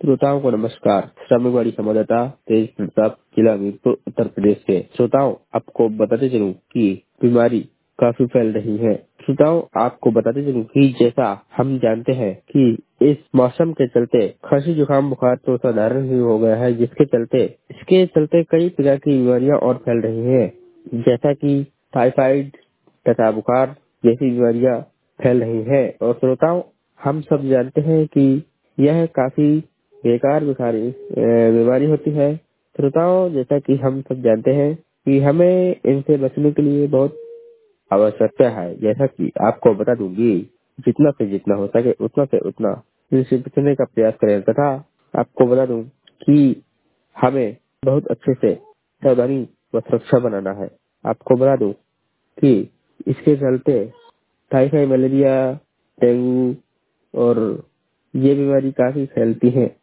श्रोताओं को नमस्कार। श्रमिकवाड़ी संवाददाता तेज प्रताप, जिला हमीरपुर, उत्तर प्रदेश से। श्रोताओं, आपको बताते चलूं कि बीमारी काफी फैल रही है। श्रोताओं, आपको बताते चलूं कि जैसा हम जानते हैं कि इस मौसम के चलते खांसी जुकाम बुखार तो साधारण ही हो गया है, इसके चलते कई प्रकार की बीमारियां और फैल रही हैं, जैसा कि टाइफाइड तथा बुखार जैसी बीमारियां फैल रही हैं। और श्रोताओं, हम सब जानते हैं कि यह काफी बेकार बीमारी होती है। श्रोताओं, जैसा कि हम सब जानते हैं कि हमें इनसे बचने के लिए बहुत आवश्यकता है। जैसा कि आपको बता दूंगी, जितना से जितना हो सके उतना से उतना इनसे बचने का प्रयास करें। तथा आपको बता दूं कि हमें बहुत अच्छे से सावधानी व सुरक्षा बनाना है। आपको बता दूं कि इसके चलते टाइफाइड, मलेरिया, डेंगू और ये बीमारी काफी फैलती है।